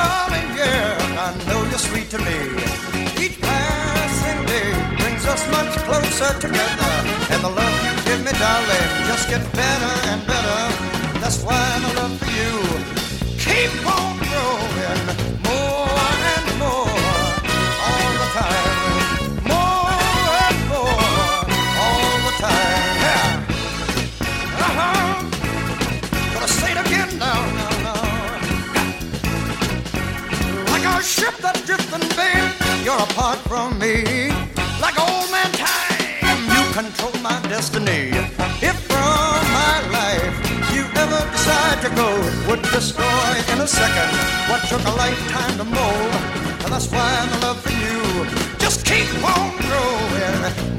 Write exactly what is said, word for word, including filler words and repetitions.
darling, yeah, I know you're sweet to me. Each passing day brings us much closer together. And the love you give me, darling, just gets better and better. That's why my love for you keep on growing more and more all the time. More and more all the time. Yeah. Uh-huh. Gonna say it again now, now, now. Like a ship that's drifting, babe, you're apart from me. Like old man time, you control my destiny. If from my life you ever decide to go, it would destroy in a second what took a lifetime to mold. And that's why my love for you just keep on growing